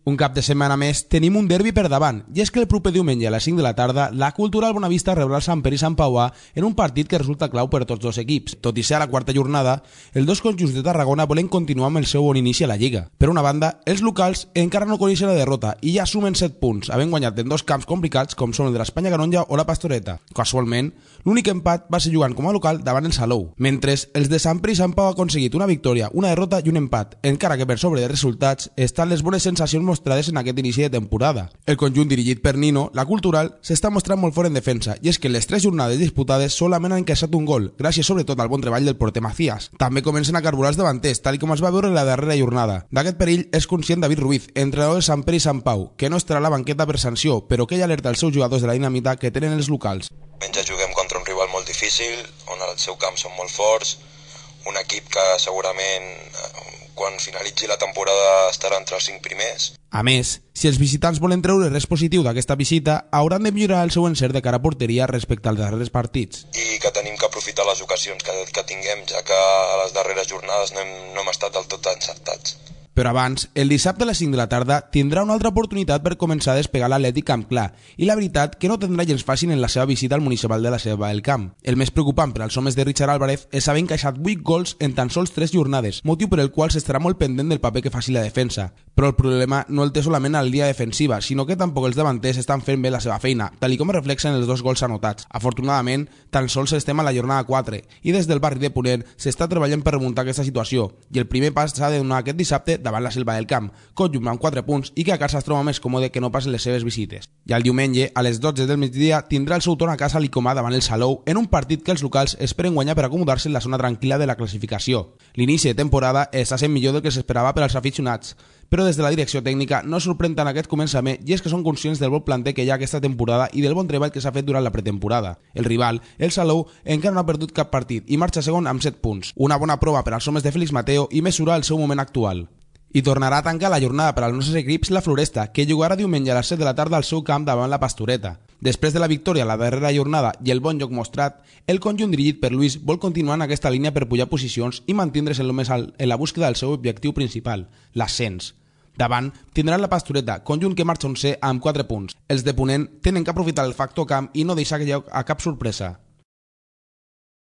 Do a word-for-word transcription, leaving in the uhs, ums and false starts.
Un cap de setmana més tenim un derbi per davant, i és que el proper diumenge a les cinc de la tarda la Cultural Bonavista rebrà el Sant Pere i Sant Pauà en un partit que resulta clau per tots dos equips. Tot i ser a la quarta jornada, els dos conjunts de Tarragona volen continuar amb el seu bon inici a la Lliga. Per una banda, els locals encara no coneixen la derrota i ja sumen set punts, havent guanyat en dos camps complicats com són el de l'Espanya Canonja o la Pastoreta. Casualment, l'únic empat va ser jugant com a local davant el Salou, mentre els de Sant Pere i Sant Pau han aconseguit una victòria, una derrota i un empat, encara que per sobre de resultats estan les bones sensacions mostrades en aquest inici de temporada. El conjunt dirigit per Nino, la Cultural, s'està mostrant molt fort en defensa, i és que en les tres jornades disputades solament han encaixat un gol, gràcies sobretot al bon treball del porter Macías. També comencen a carburar els davanters, tal com es va veure en la darrera jornada. D'aquest perill és conscient David Ruiz, entrenador de Sant Pere i Sant Pau, que no estarà a la banqueta per sanció, però que ja alerta els seus jugadors de la dinamita que tenen els locals. Ja juguem contra un rival molt difícil, on el seu camp són molt forts, un equip que segurament quan finalitzi la temporada estarà entre els cinc primers. A més, si els visitants volen treure res positiu d'aquesta visita, hauran de millorar el seu encert de cara a porteria respecte als darrers partits. I que tenim que aprofitar les ocasions que, que tinguem, ja que a les darreres jornades no hem, no hem estat del tot encertats. Però abans, el dissabte a les cinc de la tarda tindrà una altra oportunitat per començar a despegar l'Atlètic Camp Clar, i la veritat que no tindrà gens fàcil en la seva visita al municipal de la Selva del Camp. El més preocupant per als homes de Richard Álvarez és haver encaixat vuit gols en tan sols tres jornades, motiu per el qual s'estarà molt pendent del paper que faci la defensa. Però el problema no el té solament a la línia defensiva, sinó que tampoc els davanters estan fent bé la seva feina, tal com es reflexa en els dos gols anotats. Afortunadament, tan sols estem a la jornada quatre, i des del barri de Ponent s'està treballant per remuntar aquesta situació, i el primer pas s'ha de donar aquest dissabte davant la Selva del Camp, conjunt amb quatre punts i que a casa es troba més còmode que no pas en les seves visites. I el diumenge, a les dotze del migdia, tindrà el seu torn a casa l'Icomà davant el Salou en un partit que els locals esperen guanyar per acomodar-se en la zona tranquil·la de la classificació. L'inici de temporada està sent millor del que s'esperava per als aficionats, però des de la direcció tècnica no sorprèn tant aquest començament, i és que són conscients del bon planter que hi ha aquesta temporada i del bon treball que s'ha fet durant la pretemporada. El rival, el Salou, encara no ha perdut cap partit i marxa segon amb set punts, una bona prova per als homes de Félix Mateo i mesurar el seu moment actual. I tornarà a tancar la jornada per als nostres equips la Floresta, que jugarà diumenge a les set de la tarda al seu camp davant la Pastoreta. Després de la victòria a la darrera jornada i el bon joc mostrat, el conjunt dirigit per Luis vol continuar en aquesta línia per pujar posicions i mantindre's en lo més alt en la búsqueda del seu objectiu principal, l'ascens. Davant tindran la Pastoreta, conjunt que marxa onzè amb quatre punts. Els de Ponent tenen que aprofitar el factor camp i no deixar lloc a cap sorpresa.